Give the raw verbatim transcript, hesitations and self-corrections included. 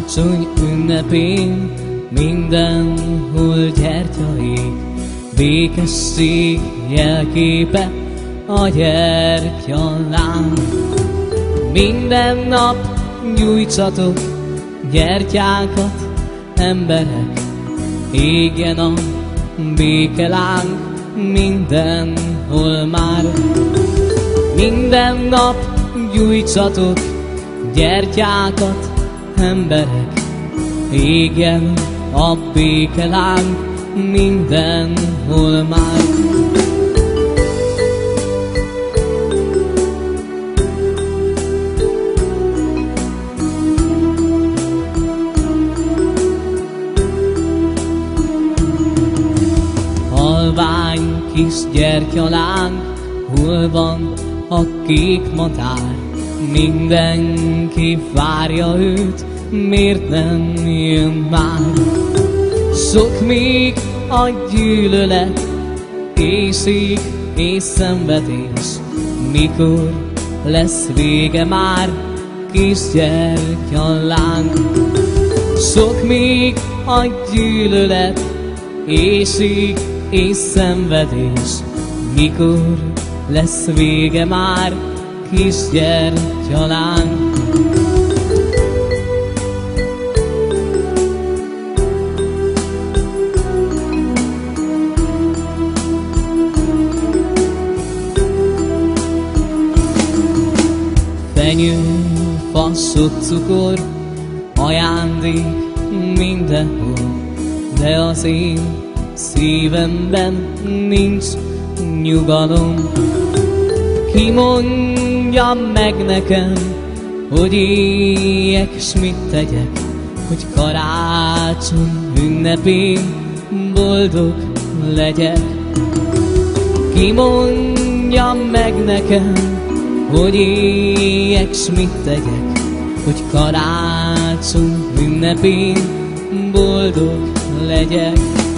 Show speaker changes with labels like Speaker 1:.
Speaker 1: karácsony ünnepén mindenhol gyertya ég, békesség jelképe a gyertyaláng. Minden nap gyújtsatok gyertyákat, emberek, égjen a békeláng mindenhol már. Minden nap gyújtsatok gyertyákat, emberek, égjen a békeláng mindenhol már. Halvány kis gyertyaláng, hol van a kék madár? Mindenki várja őt, miért nem jön már? Sok még a gyűlölet, éhség és szenvedés, mikor lesz vége már, kis gyertyaláng? Sok még a gyűlölet, éhség és szenvedés, mikor lesz vége már, kis gyertyaláng? Fenyő, fasz, cukor, ajándék mindenhol, de az én szívemben nincs nyugalom. Ki mondja meg nekem, hogy éljek, s mit tegyek, hogy karácsony ünnepén boldog legyek? Ki mondja meg nekem, hogy éljek, s mit tegyek, hogy karácsony ünnepén boldog legyek?